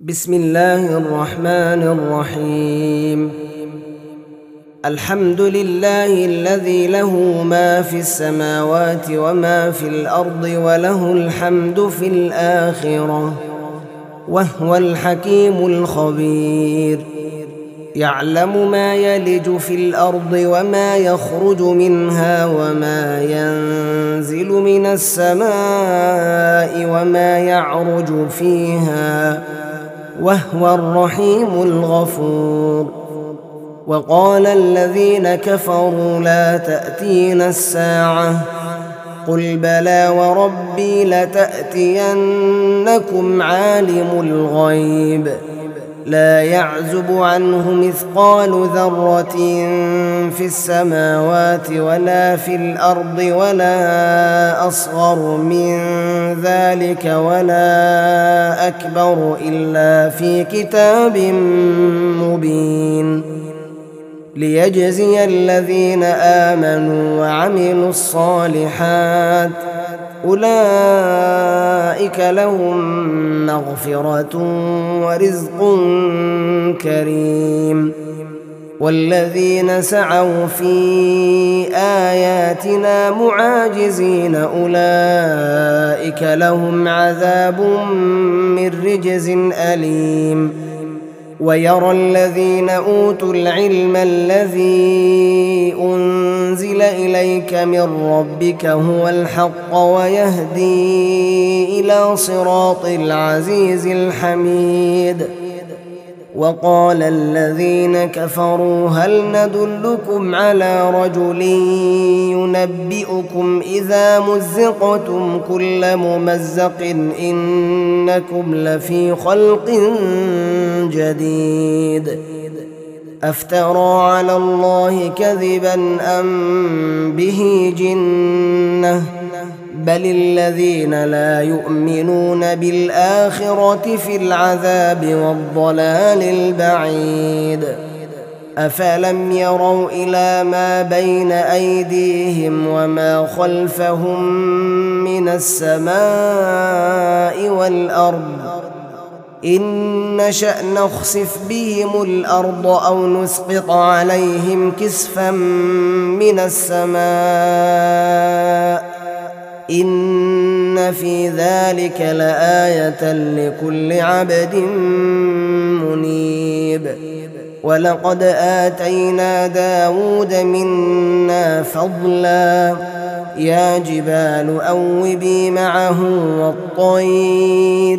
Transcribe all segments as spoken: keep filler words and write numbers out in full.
بسم الله الرحمن الرحيم. الحمد لله الذي له ما في السماوات وما في الأرض وله الحمد في الآخرة وهو الحكيم الخبير. يعلم ما يلج في الأرض وما يخرج منها وما ينزل من السماء وما يعرج فيها وهو الرحيم الغفور. وقال الذين كفروا لا تأتينا الساعة قل بلى وربي لتأتينكم عالم الغيب لا يعزب عنه مثقال ذرة في السماوات ولا في الأرض ولا أصغر من ذلك ولا أكبر إلا في كتاب مبين ليجزي الذين آمنوا وعملوا الصالحات أولئك لهم مغفرة ورزق كريم. والذين سعوا في آياتنا معاجزين أولئك لهم عذاب من رجز أليم. ويرى الذين أوتوا العلم الذي أنزل إليك من ربك هو الحق ويهدي إلى صراط العزيز الحميد. وقال الذين كفروا هل ندلكم على رجل ينبئكم إذا مزقتم كل ممزق إنكم لفي خلق جديد أفترى على الله كذبا أم به جنة بل الذين لا يؤمنون بالآخرة في العذاب والضلال البعيد. أفلم يروا إلى ما بين أيديهم وما خلفهم من السماء والأرض إن نشأ نخسف بهم الأرض أو نسقط عليهم كسفا من السماء إن في ذلك لآية لكل عبد منيب. ولقد آتينا داود منا فضلا يا جبال أوبي معه والطير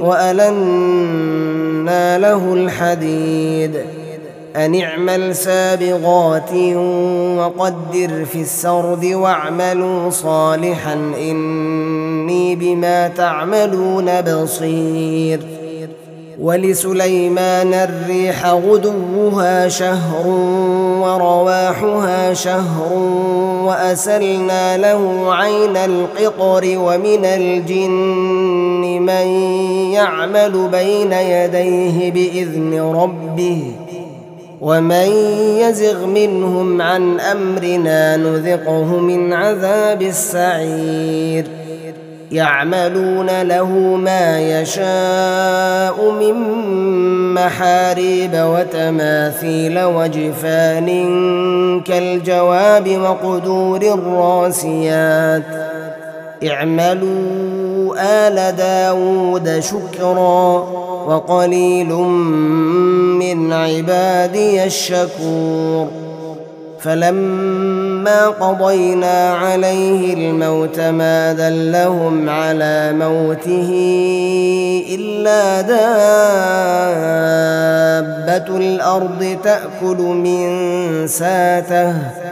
وألنا له الحديد أن اعمل سابغات وقدر في السرد واعملوا صالحا إني بما تعملون بصير. ولسليمان الريح غدوها شهر ورواحها شهر وأسلنا له عين القطر ومن الجن من يعمل بين يديه بإذن ربه ومن يزغ منهم عن أمرنا نذقه من عذاب السعير. يعملون له ما يشاء من محاريب وتماثيل وجفان كالجواب وقدور الراسيات اعملوا آل داود شكرا وقليل من عبادي الشكور. فلما قضينا عليه الموت ما دلهم على موته إلا دابة الأرض تأكل من ساته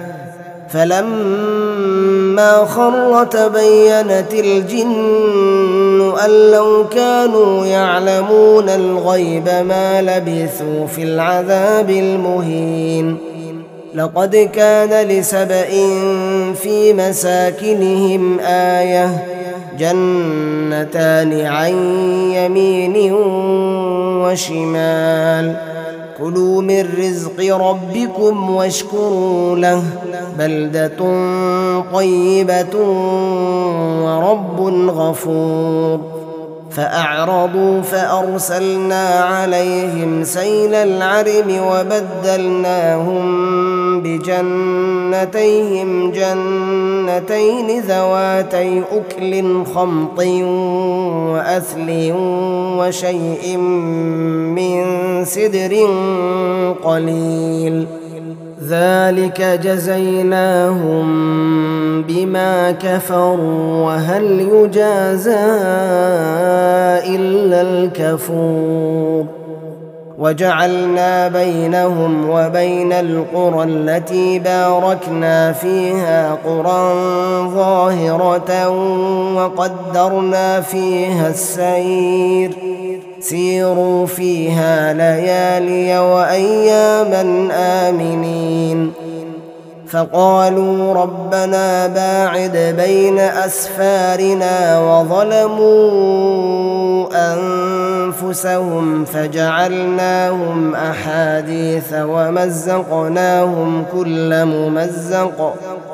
فلما خر تبينت الجن أن لو كانوا يعلمون الغيب ما لبثوا في العذاب المهين. لقد كان لسبإ في مساكنهم آية جنتان عن يمين وشمال كلوا من رزق ربكم واشكروا له بلدة طيبة ورب غفور. فأعرضوا فأرسلنا عليهم سيل العرم وبدلناهم بجنتيهم جنتين ذواتي أكل خمط وأثل وشيء من سدر قليل ذلك جزيناهم بما كفروا وهل يجازى إلا الكفور وجعلنا بينهم وبين القرى التي باركنا فيها قرى ظاهرة وقدرنا فيها السير سيروا فيها ليالي وأياما آمنين فقالوا ربنا باعد بين أسفارنا وظلموا أنفسهم فجعلناهم أحاديث ومزقناهم كل ممزق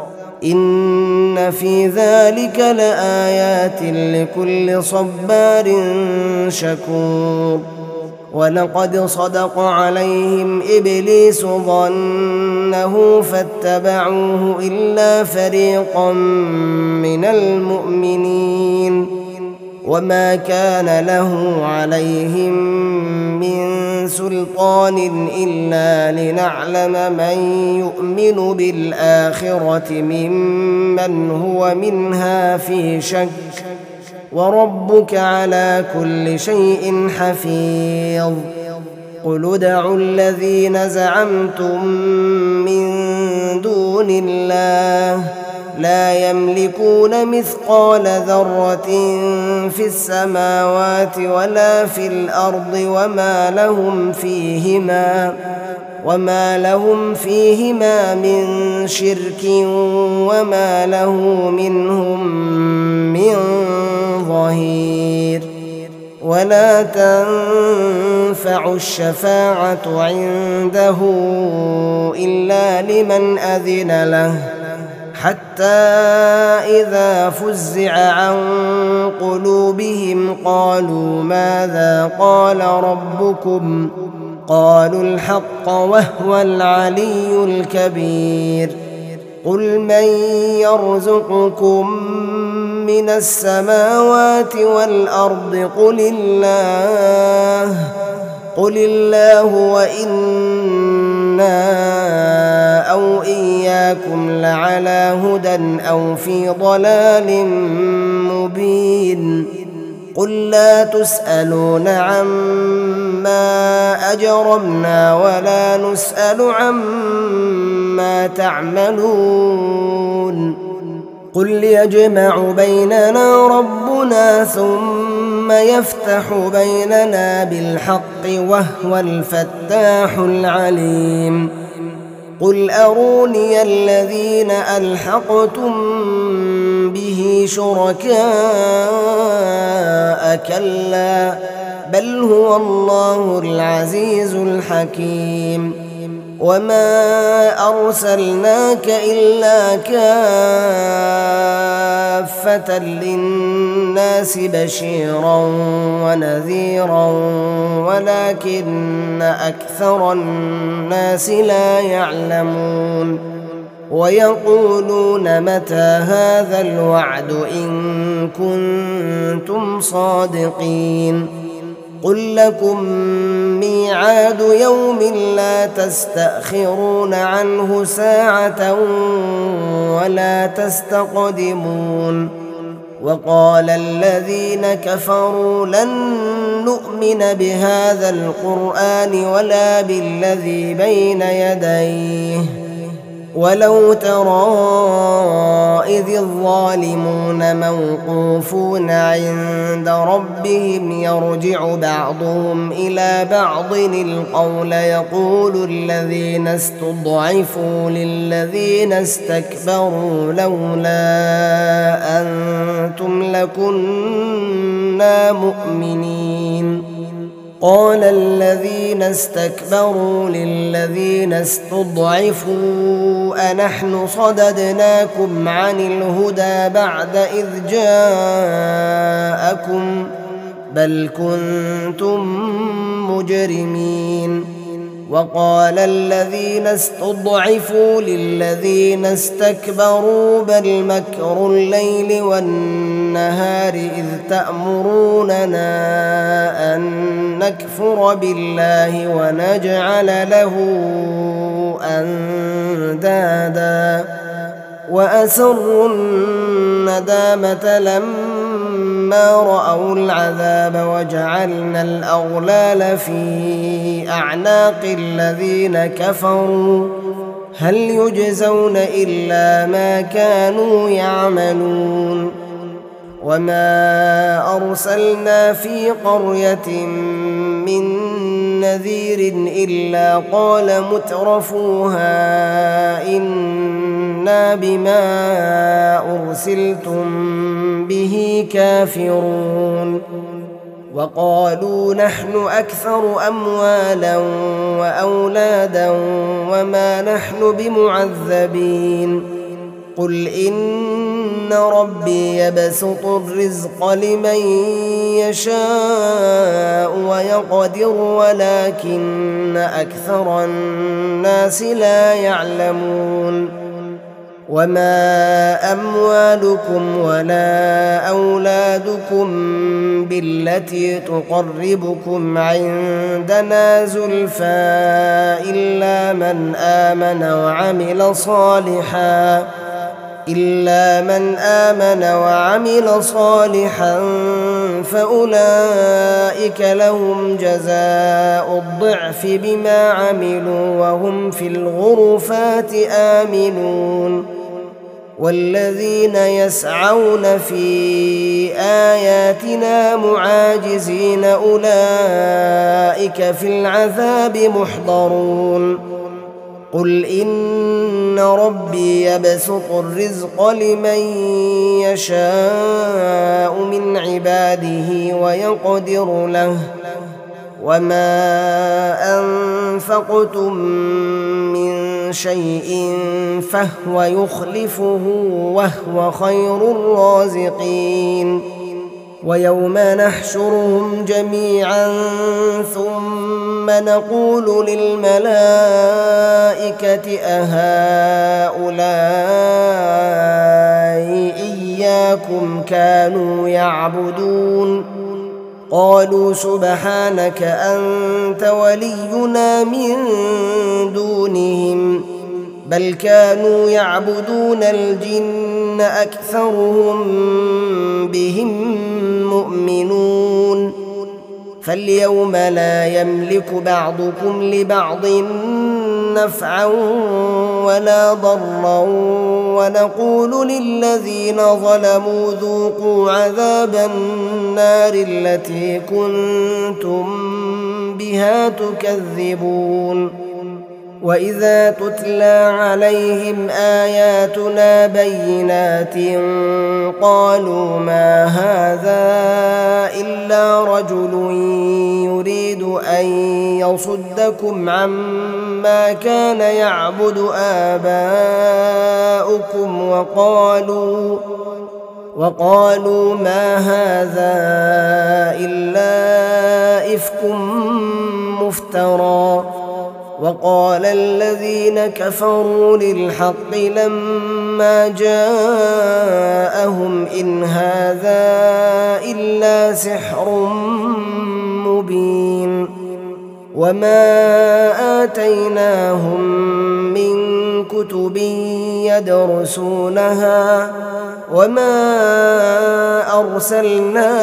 إن في ذلك لآيات لكل صبار شكور ولقد صدق عليهم إبليس ظنه فاتبعوه إلا فريقا من المؤمنين وما كان له عليهم من سلطان إلا لنعلم من يؤمن بالآخرة ممن هو منها في شك وربك على كل شيء حفيظ قل ادعوا الذين زعمتم من دون الله لا يملكون مثقال ذرة في السماوات ولا في الأرض وما لهم فيهما وما لهم فيهما من شرك وما له منهم من ظهير ولا تنفع الشفاعة عنده إلا لمن أذن له حتى إذا فزع عن قلوبهم قالوا ماذا قال ربكم قالوا الحق وهو العلي الكبير قل من يرزقكم من السماوات والأرض قل الله قل الله وإنا أو إياكم لعلى هدى أو في ضلال مبين قل لا تسألون عما أجرمنا ولا نسأل عما تعملون قل يجمع بيننا ربنا ثم يفتح بيننا بالحق وهو الفتاح العليم قل أروني الذين ألحقتم به شركاء كلا بل هو الله العزيز الحكيم وما أرسلناك إلا كافة للناس بشيرا ونذيرا ولكن أكثر الناس لا يعلمون ويقولون متى هذا الوعد إن كنتم صادقين قل لكم ميعاد يوم لا تستأخرون عنه ساعة ولا تستقدمون وقال الذين كفروا لن نؤمن بهذا القرآن ولا بالذي بين يديه ولو ترى إذ الظالمون موقوفون عند ربهم يرجع بعضهم إلى بعض القول يقول الذين استضعفوا للذين استكبروا لولا أنتم لكنا مؤمنين قال الذين استكبروا للذين استضعفوا أنحن صددناكم عن الهدى بعد إذ جاءكم بل كنتم مجرمين. وقال الذين استضعفوا للذين استكبروا بل مكر الليل والنهار إذ تأمروننا أن نكفر بالله ونجعل له أندادا وأسروا الندامة لما رأوا العذاب وجعلنا الأغلال في أعناق الذين كفروا هل يجزون إلا ما كانوا يعملون. وما أرسلنا في قرية من نذير إلا قال مترفوها إنا بما أرسلتم به كافرون. وقالوا نحن أكثر أموالا وأولادا وما نحن بمعذبين. قل إن ربي يبسط الرزق لمن يشاء ويقدر ولكن أكثر الناس لا يعلمون. وما أموالكم ولا أولادكم بالتي تقربكم عندنا زلفى إلا من آمن وعمل صالحا إلا من آمن وعمل صالحا فأولئك لهم جزاء الضعف بما عملوا وهم في الغرفات آمنون. والذين يسعون في آياتنا معاجزين أولئك في العذاب محضرون. قل إن ربي يبسط الرزق لمن يشاء من عباده ويقدر له وما أنفقتم من شيء فهو يخلفه وهو خير الرازقين. ويوم نحشرهم جميعا ثم نقول للملائكة أهؤلاء إياكم كانوا يعبدون قالوا سبحانك أنت ولينا من دونهم بل كانوا يعبدون الجن أكثرهم بهم مؤمنون. فاليوم لا يملك بعضكم لبعض نفعا ولا ضرا ونقول للذين ظلموا ذوقوا عذاب النار التي كنتم بها تكذبون. وإذا تتلى عليهم آياتنا بينات قالوا ما هذا إلا رجل يريد أن يصدكم عما كان يعبد آباؤكم وقالوا وقالوا ما هذا إلا إفك مفترى. وقال الذين كفروا للحق لما جاءهم إن هذا إلا سحر مبين. وما آتيناهم من كتب يدرسونها وما أرسلنا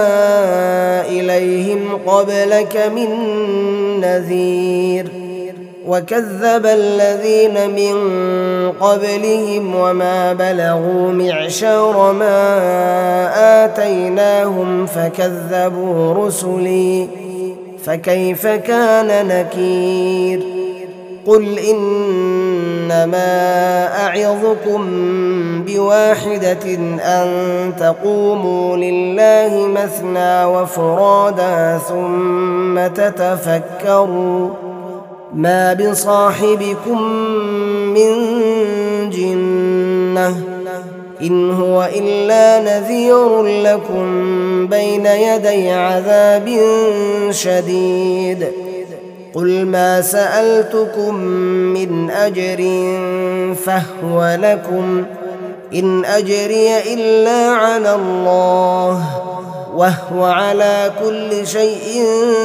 إليهم قبلك من نذير. وكذب الذين من قبلهم وما بلغوا معشار ما آتيناهم فكذبوا رسلي فكيف كان نكير. قل إنما أعظكم بواحدة أن تقوموا لله مثنى وفرادا ثم تتفكروا ما بصاحبكم من جنة إن هو إلا نذير لكم بين يدي عذاب شديد قل ما سألتكم من أجر فهو لكم إن أجري إلا على الله وهو على كل شيء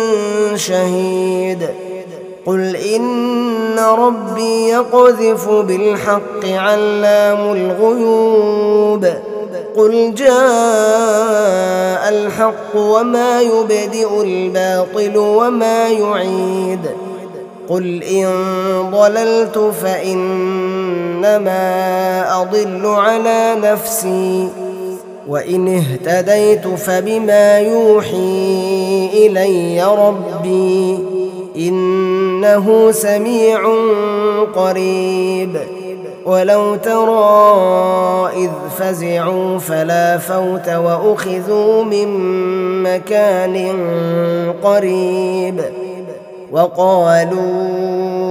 شهيد قل إن ربي يقذف بالحق علام الغيوب قل جاء الحق وما يبدئ الباطل وما يعيد قل إن ضللت فإنما أضل على نفسي وإن اهتديت فبما يوحي إلي ربي إنه سميع قريب ولو ترى إذ فزعوا فلا فوت وأخذوا من مكان قريب وقالوا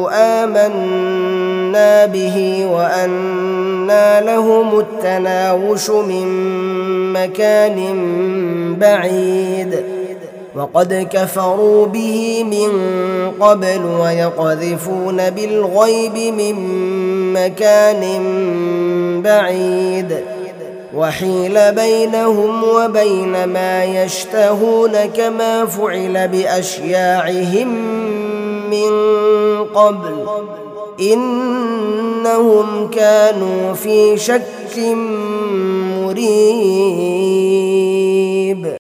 آمنا به وأنى لهم التناوش من مكان بعيد وقد كفروا به من قبل ويقذفون بالغيب من مكان بعيد وحيل بينهم وبين ما يشتهون كما فعل بأشياعهم من قبل إنهم كانوا في شك مريب.